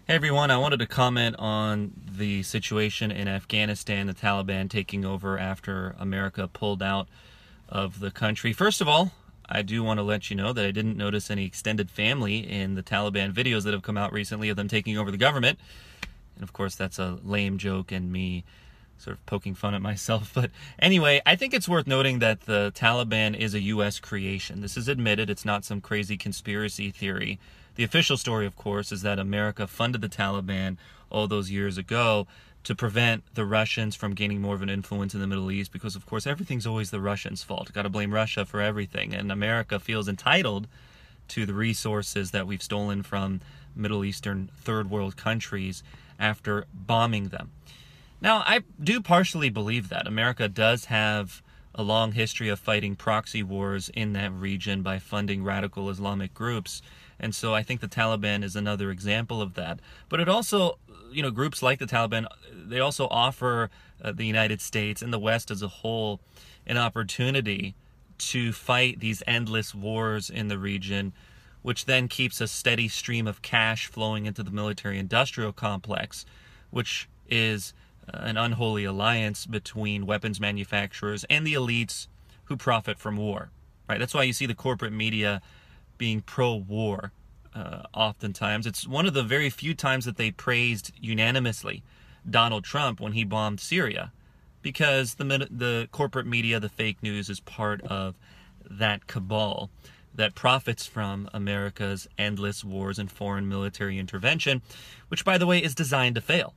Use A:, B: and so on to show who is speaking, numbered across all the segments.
A: Hey everyone, I wanted to comment on the situation in Afghanistan, the Taliban taking over after America pulled out of the country. First of all, I do want to let you know that I didn't notice any extended family in the Taliban videos that have come out recently of them taking over the government. And of course, that's a lame joke and me sort of poking fun at myself. But anyway, I think it's worth noting that the Taliban is a U.S. creation. This is admitted. It's not some crazy conspiracy theory. The official story, of course, is that America funded the Taliban all those years ago to prevent the Russians from gaining more of an influence in the Middle East because, of course, everything's always the Russians' fault. Got to blame Russia for everything. And America feels entitled to the resources that we've stolen from Middle Eastern third world countries after bombing them. Now, I do partially believe that. America does have a long history of fighting proxy wars in that region by funding radical Islamic groups. And so I think the Taliban is another example of that. But it also, groups like the Taliban, they also offer the United States and the West as a whole an opportunity to fight these endless wars in the region, which then keeps a steady stream of cash flowing into the military-industrial complex, which is an unholy alliance between weapons manufacturers and the elites who profit from war. Right? That's why you see the corporate media being pro-war oftentimes. It's one of the very few times that they praised unanimously Donald Trump when he bombed Syria, because the corporate media, the fake news, is part of that cabal that profits from America's endless wars and foreign military intervention, which, by the way, is designed to fail.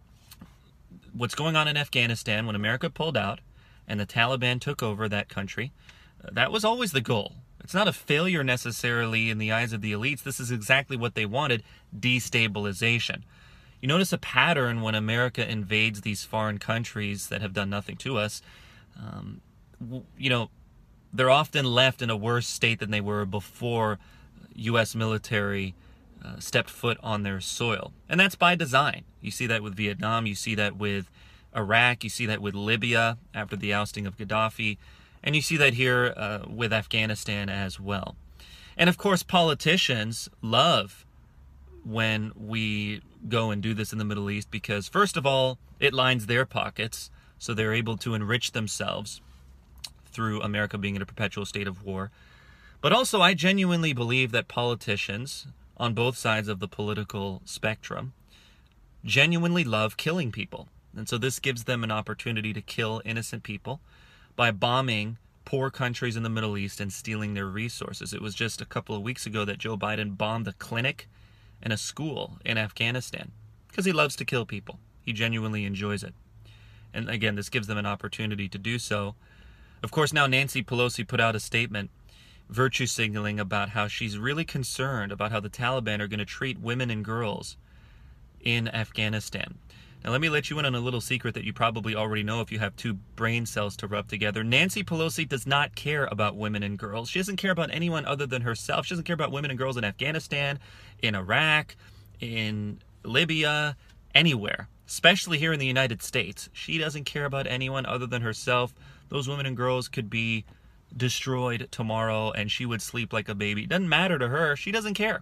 A: What's going on in Afghanistan, when America pulled out and the Taliban took over that country, that was always the goal. It's not a failure necessarily in the eyes of the elites. This is exactly what they wanted: destabilization. You notice a pattern when America invades these foreign countries that have done nothing to us. They're often left in a worse state than they were before U.S. military stepped foot on their soil. And that's by design. You see that with Vietnam. You see that with Iraq. You see that with Libya after the ousting of Gaddafi. And you see that here with Afghanistan as well. And of course, politicians love when we go and do this in the Middle East because, first of all, it lines their pockets, so they're able to enrich themselves through America being in a perpetual state of war. But also, I genuinely believe that politicians on both sides of the political spectrum genuinely love killing people. And so this gives them an opportunity to kill innocent people by bombing poor countries in the Middle East and stealing their resources. It was just a couple of weeks ago that Joe Biden bombed a clinic and a school in Afghanistan because he loves to kill people. He genuinely enjoys it. And again, this gives them an opportunity to do so. Of course, now Nancy Pelosi put out a statement virtue signaling about how she's really concerned about how the Taliban are going to treat women and girls in Afghanistan. Now, let me let you in on a little secret that you probably already know if you have two brain cells to rub together. Nancy Pelosi does not care about women and girls. She doesn't care about anyone other than herself. She doesn't care about women and girls in Afghanistan, in Iraq, in Libya, anywhere, especially here in the United States. She doesn't care about anyone other than herself. Those women and girls could be destroyed tomorrow and she would sleep like a baby. It doesn't matter to her. She doesn't care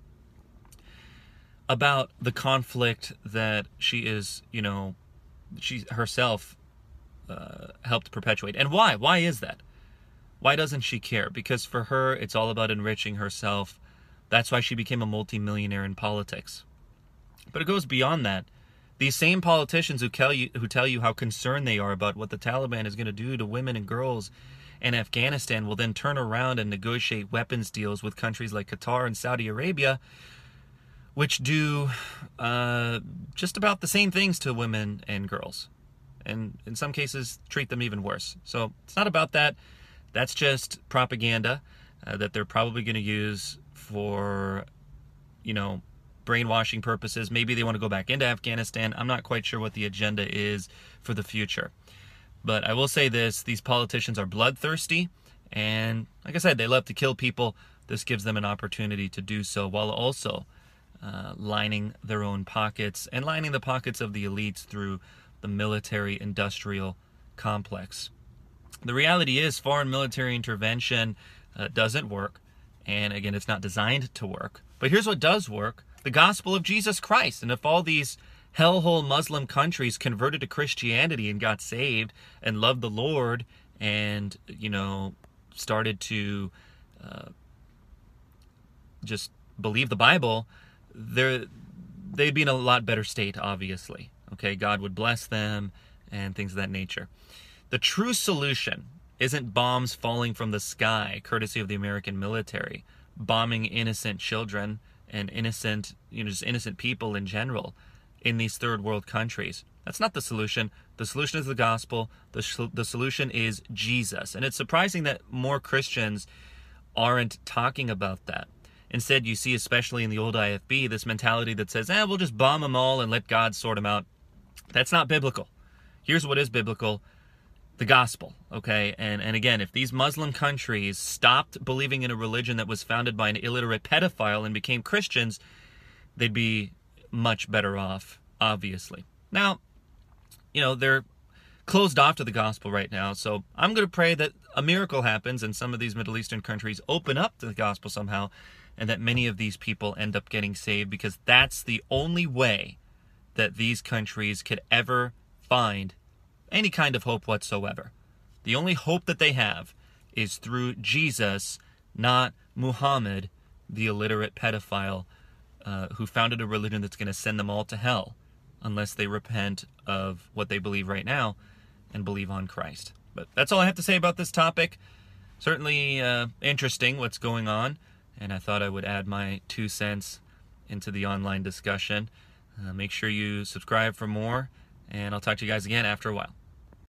A: about the conflict that she is, she herself helped perpetuate. And why? Why is that? Why doesn't she care? Because for her, it's all about enriching herself. That's why she became a multimillionaire in politics. But it goes beyond that. These same politicians who tell you how concerned they are about what the Taliban is going to do to women and girls in Afghanistan will then turn around and negotiate weapons deals with countries like Qatar and Saudi Arabia, which do just about the same things to women and girls, and in some cases treat them even worse. So it's not about that. That's just propaganda that they're probably going to use for, brainwashing purposes. Maybe they want to go back into Afghanistan. I'm not quite sure what the agenda is for the future. But I will say this, these politicians are bloodthirsty, and like I said, they love to kill people. This gives them an opportunity to do so while also lining their own pockets and lining the pockets of the elites through the military-industrial complex. The reality is foreign military intervention doesn't work, and again, it's not designed to work. But here's what does work. the gospel of Jesus Christ. And if all these hellhole Muslim countries converted to Christianity and got saved and loved the Lord and, started to just believe the Bible, they'd be in a lot better state, obviously. Okay, God would bless them and things of that nature. The true solution isn't bombs falling from the sky, courtesy of the American military, bombing innocent children and innocent people in general in these third world countries. That's not the solution. The solution is the gospel. The solution is Jesus. And it's surprising that more Christians aren't talking about that. Instead, you see, especially in the old IFB, this mentality that says, we'll just bomb them all and let God sort them out. That's not biblical. Here's what is biblical: the gospel, okay? And again, if these Muslim countries stopped believing in a religion that was founded by an illiterate pedophile and became Christians, they'd be much better off, obviously. Now, they're closed off to the gospel right now, so I'm going to pray that a miracle happens and some of these Middle Eastern countries open up to the gospel somehow, and that many of these people end up getting saved, because that's the only way that these countries could ever find any kind of hope whatsoever. The only hope that they have is through Jesus, not Muhammad, the illiterate pedophile who founded a religion that's going to send them all to hell unless they repent of what they believe right now and believe on Christ. But that's all I have to say about this topic. Certainly interesting what's going on, and I thought I would add my 2 cents into the online discussion. Make sure you subscribe for more, and I'll talk to you guys again after a while.